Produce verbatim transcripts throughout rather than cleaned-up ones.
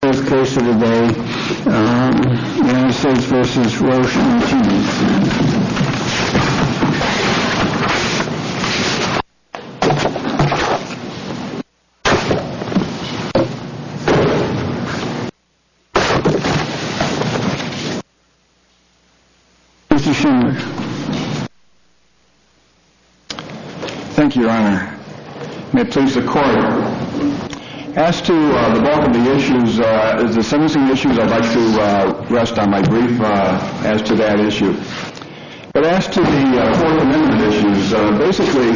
First case of the day, um, United States versus Roche Martinez. Mister Schindler. Thank you, Your Honor. May it please the Court. As to uh, the bulk of the issues, uh, the sentencing issues, I'd like to uh, rest on my brief uh, as to that issue. But as to the uh, Fourth Amendment issues, uh, basically,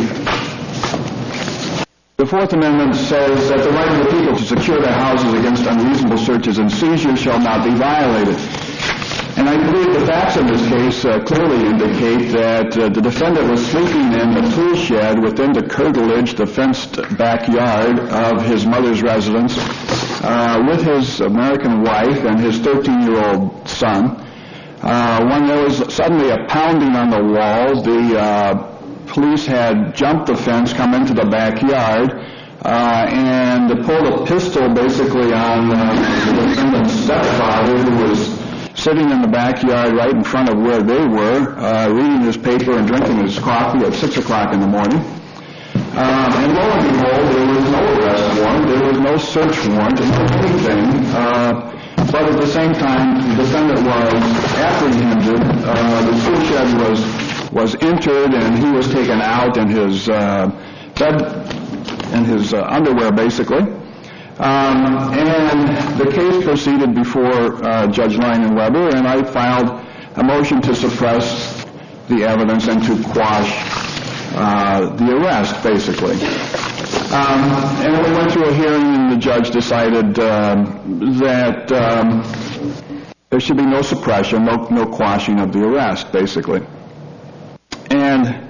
the Fourth Amendment says that the right of the people to secure their houses against unreasonable searches and seizures shall not be violated. And I believe the facts of this case uh, clearly indicate that uh, the defendant was sleeping in the tool shed within the curtilage, the fenced backyard of his mother's residence uh, with his American wife and his thirteen-year-old son. Uh, when there was suddenly a pounding on the wall, the uh, police had jumped the fence, come into the backyard, uh, and pulled a pistol basically on uh, the defendant's stepfather, who was sitting in the backyard right in front of where they were, uh, reading his paper and drinking his coffee at six o'clock in the morning. Um, and lo and behold, there was no arrest warrant, there was no search warrant, no anything. Uh, but at the same time, the defendant was apprehended. Uh, the tool shed was was entered, and he was taken out in his uh, bed, in his uh, underwear, basically. Um, and the case proceeded before uh, Judge Lyon Weber, and I filed a motion to suppress the evidence and to quash uh, the arrest, basically. Um, and we went through a hearing, and the judge decided um, that um, there should be no suppression, no, no quashing of the arrest, basically. And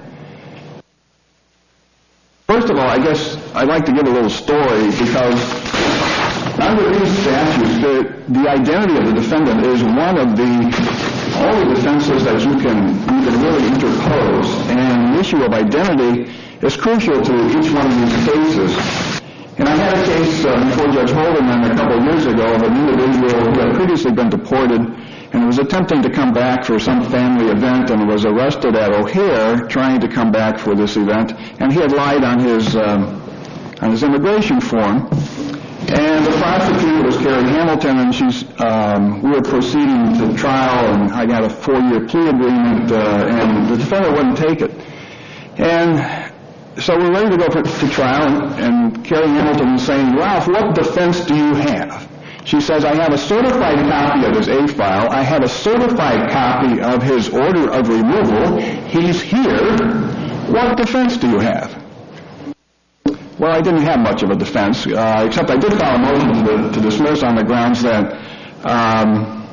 first of all, I guess I'd like to give a little story, because under these statutes, the, the identity of the defendant is one of the only defenses that you can, you can really interpose, and the issue of identity is crucial to each one of these cases. And I had a case uh, before Judge Holderman a couple of years ago of an individual who had previously been deported and was attempting to come back for some family event and was arrested at O'Hare trying to come back for this event, and he had lied on his um, on his immigration form. And the prosecutor was Carrie Hamilton, and she's um, we were proceeding to trial, and I got a four-year plea agreement, uh, and the defendant wouldn't take it. And so we're ready to go for, to trial, and, and Carrie Hamilton was saying, "Ralph, what defense do you have?" She says, "I have a certified copy of his A file. I have a certified copy of his order of removal. He's here. What defense do you have?" Well, I didn't have much of a defense, uh, except I did file a motion to, to dismiss on the grounds that um,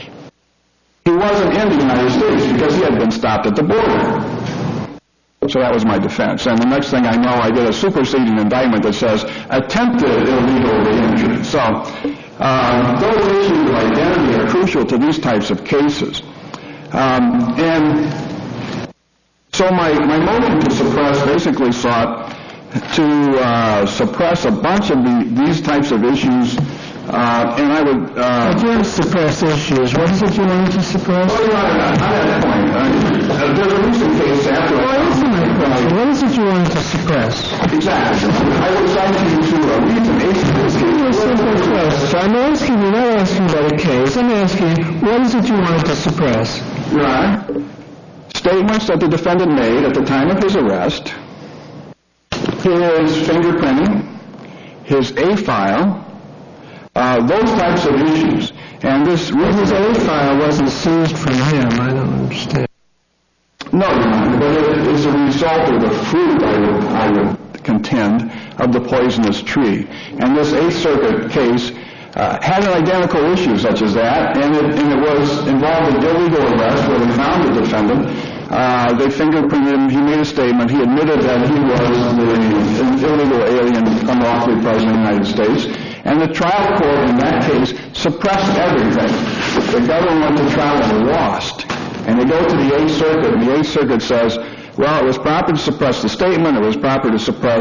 he wasn't in the United States because he had been stopped at the border. So that was my defense. And the next thing I know, I get a superseding indictment that says attempted illegal reentry. So um, those issues of identity are crucial to these types of cases. Um, and so my, my motion to suppress basically sought to uh, suppress a bunch of the, these types of issues, uh, and I would... Uh, but you suppress issues. What is it you want to suppress? Well, on that point, uh, there's a recent case after... Well, answer my question. What is it you want to suppress? Exactly. I would cite you to a recent case. Give me a simple question. I'm asking you, not asking about a case. I'm asking, what is it you want to suppress? Your Honor, statements that the defendant made at the time of his arrest, his fingerprinting, his A file, uh, those types of issues. And this well, his A file wasn't seized from him. I don't understand. No, Your Honor, but it is a result of the fruit, I would, I would contend, of the poisonous tree. And this Eighth Circuit case uh, had an identical issue such as that, and it, and it was involved in illegal arrest where they found the defendant. Uh, they fingerprinted him. He made a statement. He admitted that he was the illegal alien unlawfully present in the United States. And the trial court in that case suppressed everything. The government went to trial and lost. And they go to the Eighth Circuit, and the Eighth Circuit says, well, it was proper to suppress the statement. It was proper to suppress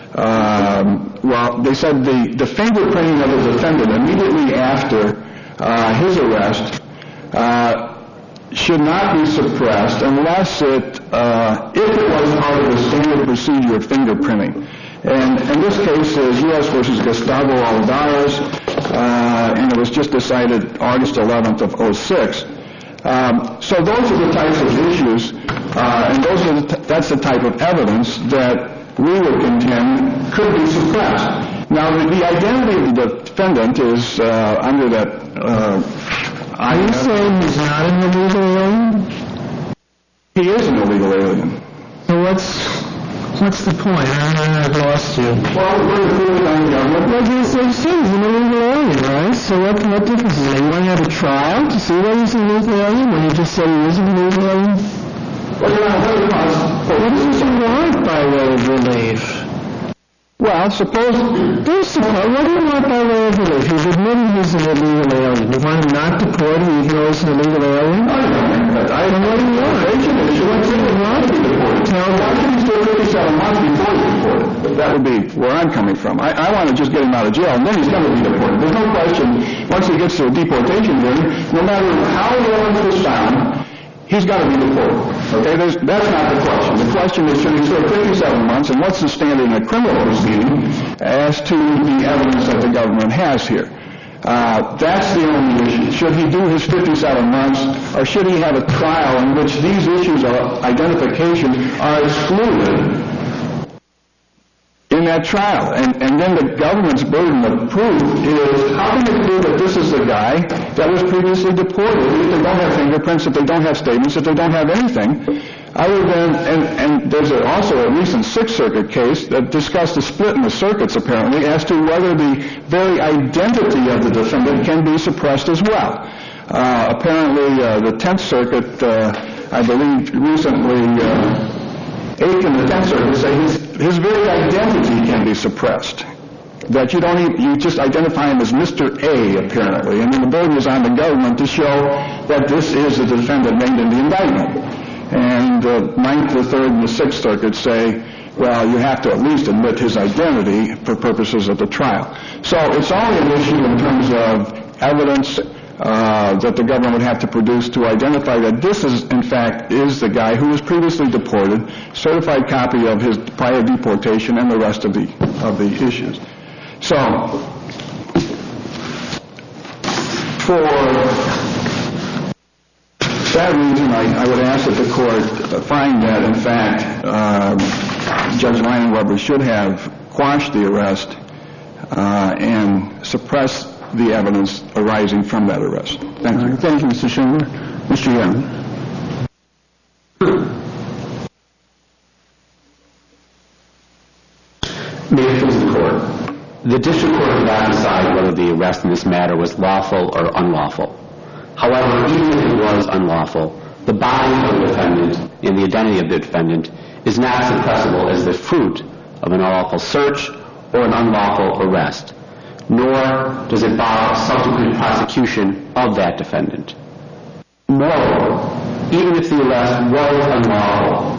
um, well, they said the, the fingerprinting of the defendant immediately after uh, his arrest uh, should not be suppressed unless it, uh, if it was part of the standard procedure of fingerprinting. And in this case is U S versus Gustavo Alvarez, uh, and it was just decided August eleventh of oh six. Um, so those are the types of issues, uh, and those are the t- that's the type of evidence that we would contend could be suppressed. Now, the, the identity of the defendant is uh, under that. Uh, Are you saying he's not an illegal alien? He is an illegal alien. So what's what's the point? I, I've lost you. Well, we're included on the government. Well, he's, he's an illegal alien, right? So what, what difference is it? You want to have a trial to see whether he's an illegal alien when you just say he is an illegal alien? Well, you're not very much. What does he want by way of relief? Well, suppose... Do suppose, what do you want by way of relief? He's admitting he's an illegal alien. You want him not deported even though he's an illegal alien? I don't know. I Then what do you want? What do you want? Tell me. Why should he stay fifty-seven months before he's deported? That would be where I'm coming from. I, I want to just get him out of jail, and then he's going to be deported. There's no question, once he gets to a deportation hearing, no matter how the evidence was found, he's got to be deported. Okay, There's, that's not the question. The question is, should he serve fifty-seven months, and what's the standard in a criminal proceeding as to the evidence that the government has here? Uh, that's the only issue. Should he do his fifty-seven months, or should he have a trial in which these issues of identification are excluded in that trial? And, and then the government's burden of proof is, how can they prove that this is the guy that was previously deported if they don't have fingerprints, if they don't have statements, if they don't have anything other than, and, and there's a, also a recent Sixth Circuit case that discussed a split in the circuits apparently as to whether the very identity of the defendant can be suppressed as well. Uh, apparently uh, the Tenth Circuit, uh, I believe recently, uh, Eighth and the Tenth Circuit say his, his very identity can be suppressed. That you don't even, you just identify him as Mister A, apparently, and then the burden is on the government to show that this is the defendant named in the indictment. And the Ninth, the Third, and the Sixth Circuit say, well, you have to at least admit his identity for purposes of the trial. So it's only an issue in terms of evidence Uh, that the government would have to produce to identify that this is, in fact, is the guy who was previously deported, certified copy of his prior deportation, and the rest of the of the issues. So, for that reason, I, I would ask that the court find that, in fact, uh, Judge Leinenweber should have quashed the arrest uh, and suppressed the evidence arising from that arrest. Thank you. Thank you, Mister Schindler. Mister Young. May it please the Court. The District Court did not decide whether the arrest in this matter was lawful or unlawful. However, even if it was unlawful, the body of the defendant and the identity of the defendant is not suppressible as the fruit of an unlawful search or an unlawful arrest, nor does it bar subsequent prosecution of that defendant. Moreover, even if the arrest was unlawful,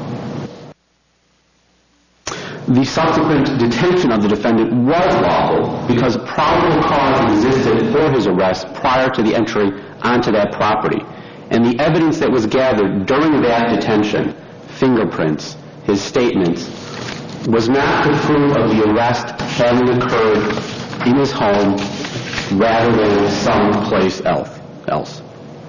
the subsequent detention of the defendant was lawful because probable cause existed for his arrest prior to the entry onto that property, and the evidence that was gathered during that detention, fingerprints, his statements, was not the proof of the arrest having occurred in his home rather than someplace else.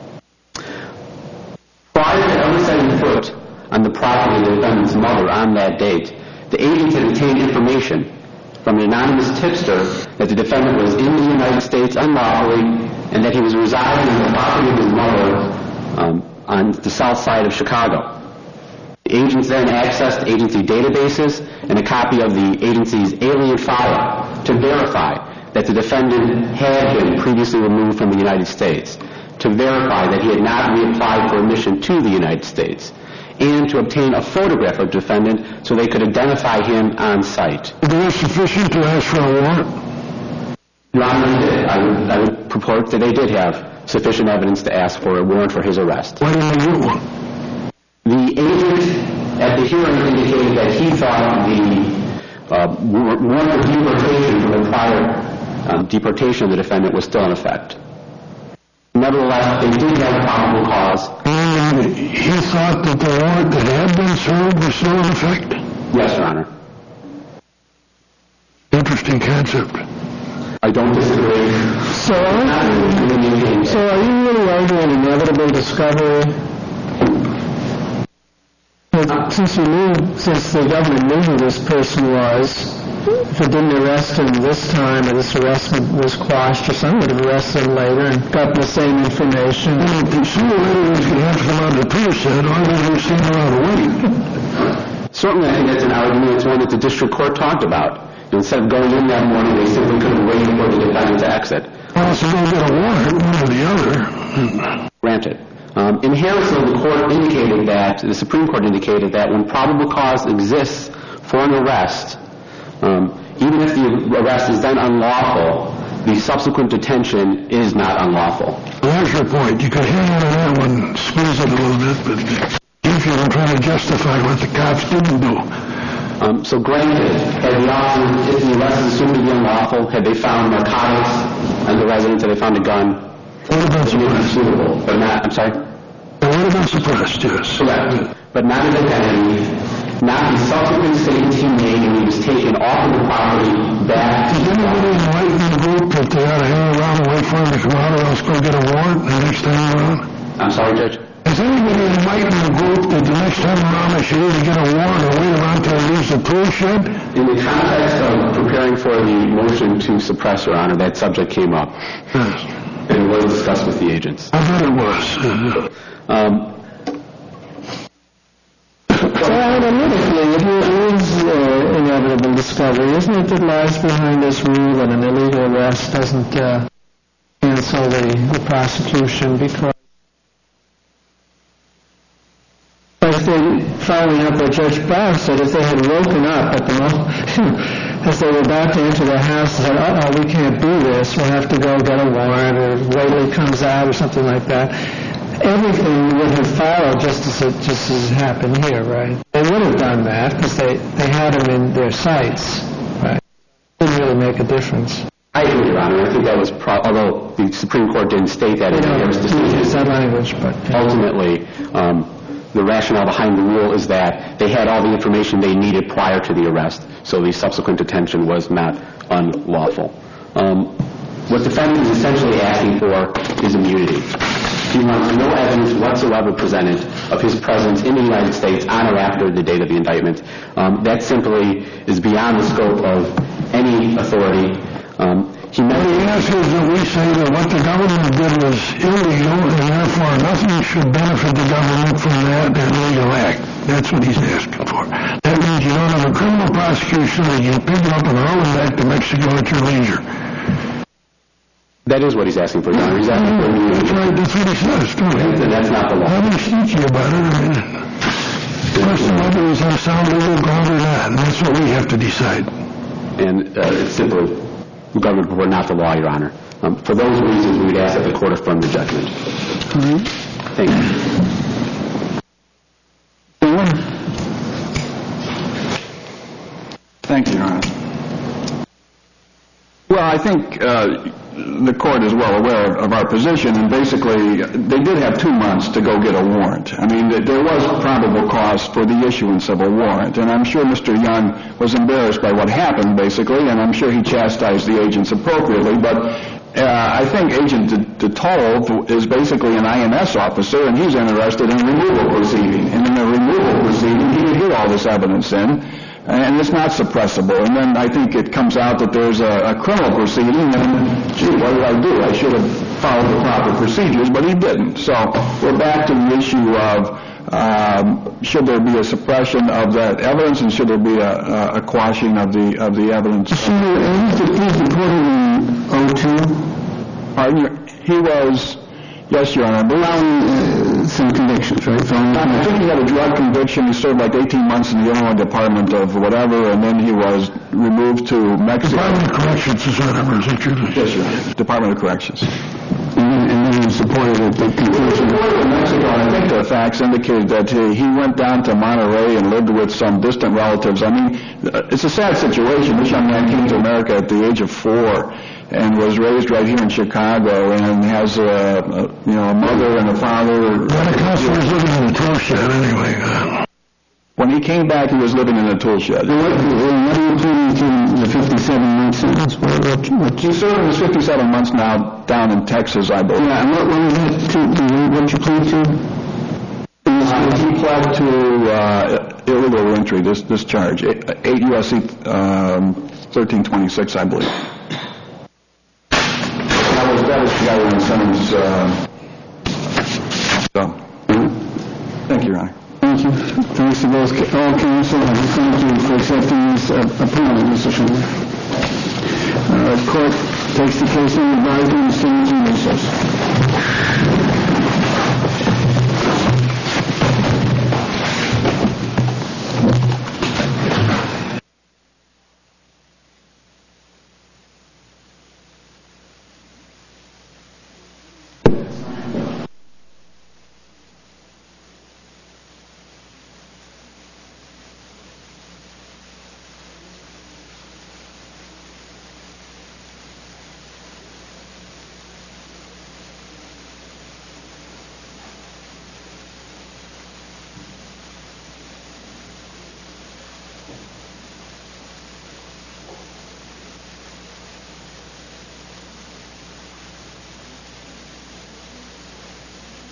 Prior to ever setting foot on the property of the defendant's mother on that date, the agents had obtained information from an anonymous tipster that the defendant was in the United States unlawfully and that he was residing on the property of his mother um, on the south side of Chicago. The agents then accessed agency databases and a copy of the agency's alien file to verify that the defendant had been previously removed from the United States, to verify that he had not reapplied for admission to the United States, and to obtain a photograph of the defendant so they could identify him on site. Is that sufficient to ask for a warrant? Your Honor, I would, I would purport that they did have sufficient evidence to ask for a warrant for his arrest. Why didn't they get one? The agent at the hearing indicated that he thought the uh, warrant of deportation from the prior um, deportation of the defendant was still in effect. Nevertheless, they did have probable cause. And he thought that the warrant that had been served was still in effect? Yes, Your Honor. Interesting concept. I don't disagree. So, so are you really arguing inevitable discovery? But since you knew, since the government knew who this person was, if it didn't arrest him this time, or this arrest was quashed, or something would have arrested him later and got the same information. Well, sooner or later he's going to have to come out of the pier set, or they're going to see him around the way. Certainly, I think that's an argument. It's one that the district court talked about. Instead of going in that morning, they simply couldn't wait for the defendant to exit. Well, so they'll get a warrant, one or the other. Granted. Um, in Harrison, the court indicated that, the Supreme Court indicated that when probable cause exists for an arrest, um, even if the arrest is then unlawful, the subsequent detention is not unlawful. Well, there's your point. You could hang on that one, squeeze it a little bit, but if you're trying to justify what the cops didn't do. Um, so granted, had the officer, if the arrest is assumed to be unlawful, had they found narcotics and the residence, had they found a gun, what about suppressed? suitable, but not, I'm sorry? And what about suppressed, yes? Correct. But not his identity, not the subsequent statements he made when he was taken off of the property back to Did anybody enlighten the group that they ought to hang around and wait for him to come out or else go get a warrant the next time around? I'm sorry, Judge? Has anybody enlightened the group that the next time around they should either get a warrant or wait around till he leaves the tool shed? In the context of preparing for the motion to suppress, Your Honor, that subject came up. Yes. And it was discussed with the agents. I thought it was. Um, So analytically, it is uh, inevitable discovery, isn't it, that lies behind this rule that an illegal arrest doesn't uh, cancel the, the prosecution because if they, following up what Judge Barr said, if they had woken up at the moment, as they were about to enter the house and said, uh-oh, we can't do this, we'll have to go get a warrant, or wait till he comes out, or something like that, everything would have followed just as it just as it happened here, right? They would have done that because they, they had him in their sights, right? It didn't really make a difference. I agree, Your Honor. I think that was, pro- although the Supreme Court didn't state that in Harris' decision. Use that language, but yeah. Ultimately, um, the rationale behind the rule is that they had all the information they needed prior to the arrest, so the subsequent detention was not unlawful. Um, what the defendant is essentially asking for is immunity. He wants no evidence whatsoever presented of his presence in the United States on or after the date of the indictment. Um, that simply is beyond the scope of any authority. Um, he Well, the answer is that we say that what the government did was illegal, and therefore nothing should benefit the government from that illegal act. That's what he's asking for. That means you don't have a criminal prosecution that you pick up and haul it back to Mexico at your leisure. That is what he's asking for, Your Honor. He's asking for immunity. That's right. That's what he says, too. And that's not the law. I'm not sneaky about it. I mean, question whether he's on sound legal ground or not, and that's what we have to decide. And uh, it's simply the government were not the law, Your Honor. Um, for those reasons, we would ask that the court affirm the judgment. Mm-hmm. Thank you. Thank you, Your Honor. Well, I think uh, the court is well aware of our position, and basically they did have two months to go get a warrant. I mean, there was probable cause for the issuance of a warrant, and I'm sure Mister Young was embarrassed by what happened, basically, and I'm sure he chastised the agents appropriately, but uh, I think Agent DeTolve is basically an I N S officer, and he's interested in removal proceeding, and in a removal proceeding, he would get all this evidence in, and it's not suppressible. And then I think it comes out that there's a, a criminal proceeding, and gee, what did I do? I should have followed the proper procedures, but he didn't. So we're back to the issue of um, should there be a suppression of that evidence, and should there be a, a, a quashing of the of the evidence? So he's deported in oh two? Pardon? He was. Yes, Your Honor. Allowing uh, some convictions, right? So I think he had a drug conviction. He served like eighteen months in the Illinois Department of whatever, and then he was removed to Mexico. Department of Corrections is whatever, is it true? Yes, Your Honor. Department of Corrections. And then, and then supported it, the conclusion. He was in Mexico, and I think the facts indicate that he, he went down to Monterrey and lived with some distant relatives. I mean, it's a sad situation. This young man came to America at the age of four and was raised right here in Chicago and has a, a you know a mother and a father. Well, the counselor was living in a tool shed anyway. Uh, When he came back, he was living in a tool shed. What, what are you pleading to the fifty-seven month sentence? What, what, what, He's serving his fifty-seven months now down in Texas, I believe. yeah, and what, what was that to, what you plead to? Uh, he pled to uh, illegal reentry, this, this charge, eight U S C um, thirteen twenty-six, I believe. That was, that was the guideline sentence. Uh, so, thank you, Your Honor. Thank you. Thanks to both, all counsel, and thank you for accepting this uh, appointment, Mister Schumer. Uh, court takes the case on advisement and stands in recess.